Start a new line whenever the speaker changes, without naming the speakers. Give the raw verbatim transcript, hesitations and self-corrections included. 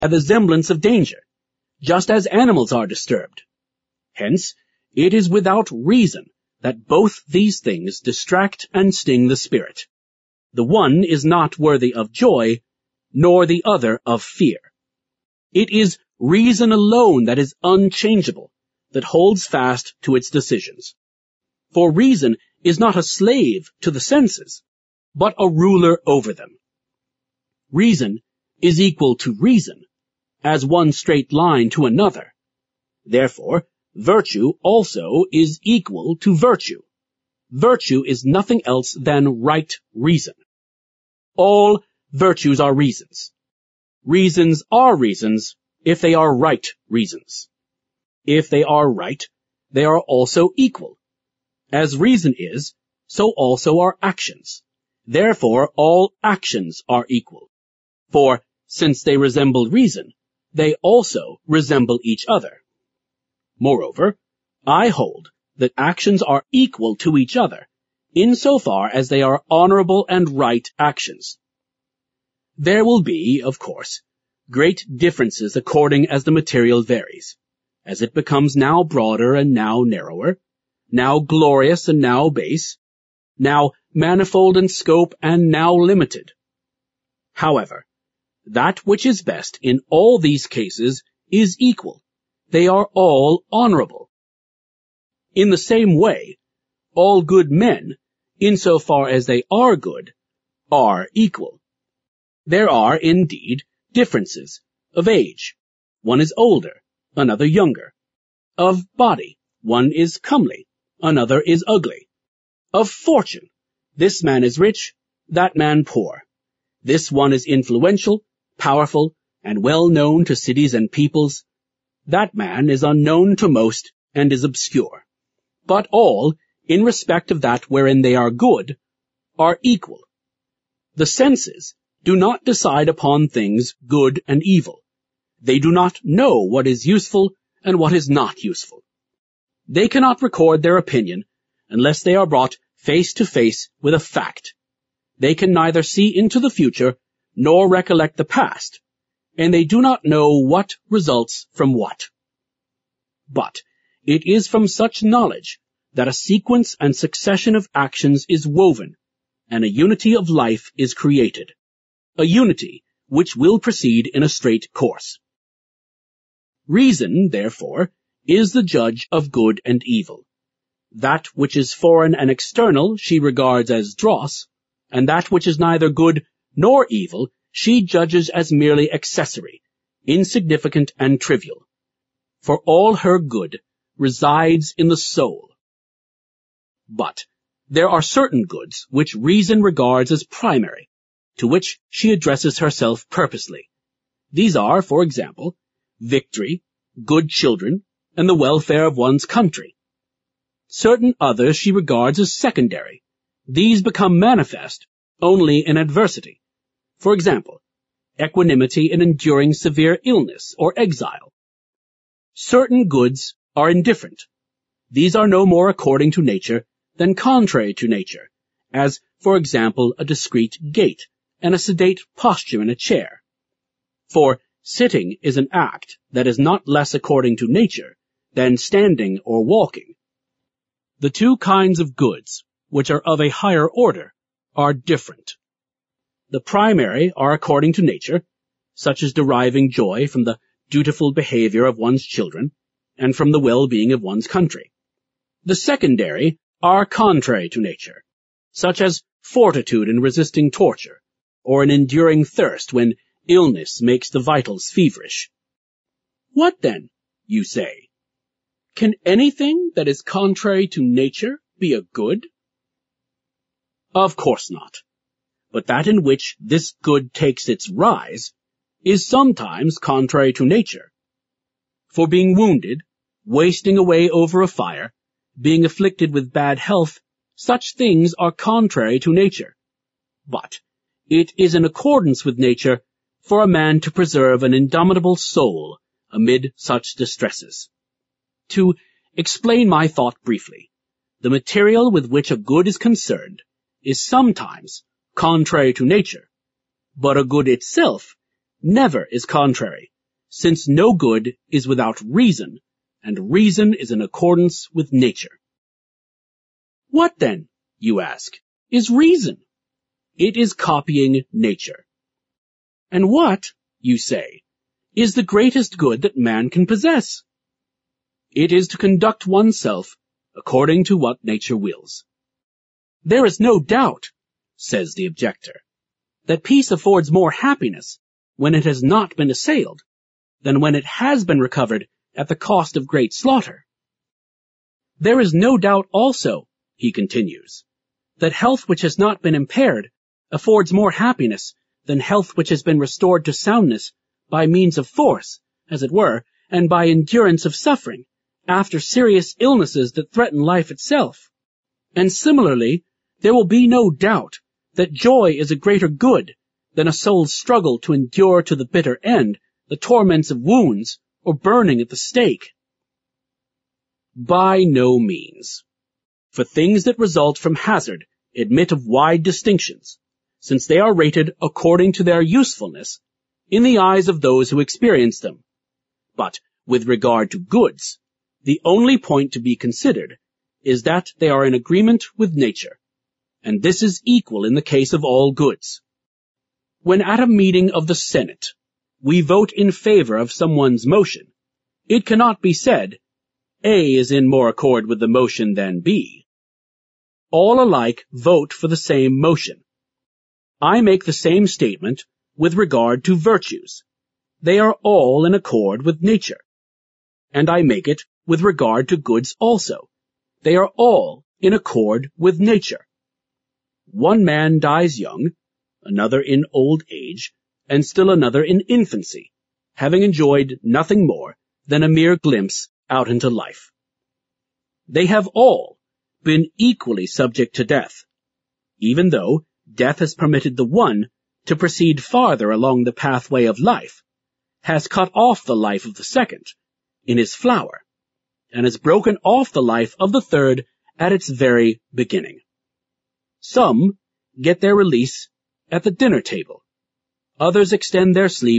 have a semblance of danger, just as animals are disturbed. Hence, it is without reason that both these things distract and sting the spirit. The one is not worthy of joy, nor the other of fear. It is reason alone that is unchangeable, that holds fast to its decisions. For reason is not a slave to the senses, but a ruler over them. Reason is equal to reason, as one straight line to another. Therefore, virtue also is equal to virtue. Virtue is nothing else than right reason. All virtues are reasons. Reasons are reasons if they are right reasons. If they are right, they are also equal. As reason is, so also are actions. Therefore, all actions are equal. For, since they resemble reason, they also resemble each other. Moreover, I hold that actions are equal to each other, insofar as they are honorable and right actions. There will be, of course, great differences according as the material varies, as it becomes now broader and now narrower, now glorious and now base, now manifold in scope and now limited. However, that which is best in all these cases is equal. They are all honorable. In the same way, all good men, insofar as they are good, are equal. There are, indeed, differences of age. One is older, another younger. Of body, one is comely, another is ugly. Of fortune, this man is rich, that man poor. This one is influential, powerful, and well known to cities and peoples. That man is unknown to most and is obscure. But all, in respect of that wherein they are good, are equal. The senses do not decide upon things good and evil. They do not know what is useful and what is not useful. They cannot record their opinion unless they are brought face to face with a fact. They can neither see into the future nor recollect the past, and they do not know what results from what. But it is from such knowledge that a sequence and succession of actions is woven, and a unity of life is created, a unity which will proceed in a straight course. Reason, therefore, is the judge of good and evil. That which is foreign and external she regards as dross, and that which is neither good nor evil she judges as merely accessory, insignificant and trivial. For all her good resides in the soul. But there are certain goods which reason regards as primary, to which she addresses herself purposely. These are, for example, victory, good children, and the welfare of one's country. Certain others she regards as secondary. These become manifest only in adversity. For example, equanimity in enduring severe illness or exile. Certain goods are indifferent. These are no more according to nature than contrary to nature, as, for example, a discreet gait and a sedate posture in a chair. For sitting is an act that is not less according to nature than standing or walking. The two kinds of goods, which are of a higher order, are different. The primary are according to nature, such as deriving joy from the dutiful behavior of one's children and from the well-being of one's country. The secondary are contrary to nature, such as fortitude in resisting torture, or in enduring thirst when illness makes the vitals feverish. What then, you say? Can anything that is contrary to nature be a good? Of course not. But that in which this good takes its rise is sometimes contrary to nature. For being wounded, wasting away over a fire, being afflicted with bad health, such things are contrary to nature. But it is in accordance with nature for a man to preserve an indomitable soul amid such distresses. To explain my thought briefly, the material with which a good is concerned is sometimes contrary to nature, but a good itself never is contrary, since no good is without reason, and reason is in accordance with nature. What then, you ask, is reason? It is copying nature. And what, you say, is the greatest good that man can possess? It is to conduct oneself according to what nature wills. There is no doubt, says the objector, that peace affords more happiness when it has not been assailed than when it has been recovered at the cost of great slaughter. There is no doubt also, he continues, that health which has not been impaired affords more happiness than health which has been restored to soundness by means of force, as it were, and by endurance of suffering, after serious illnesses that threaten life itself. And similarly, there will be no doubt that joy is a greater good than a soul's struggle to endure to the bitter end the torments of wounds or burning at the stake. By no means. For things that result from hazard admit of wide distinctions, since they are rated according to their usefulness in the eyes of those who experience them. But with regard to goods, the only point to be considered is that they are in agreement with nature, and this is equal in the case of all goods. When at a meeting of the Senate we vote in favor of someone's motion, it cannot be said, A is in more accord with the motion than B. All alike vote for the same motion. I make the same statement with regard to virtues. They are all in accord with nature. And I make it with regard to goods also. They are all in accord with nature. One man dies young, another in old age, and still another in infancy, having enjoyed nothing more than a mere glimpse out into life. They have all been equally subject to death, even though death has permitted the one to proceed farther along the pathway of life, has cut off the life of the second in his flower, and has broken off the life of the third at its very beginning. Some get their release at the dinner table. Others extend their sleep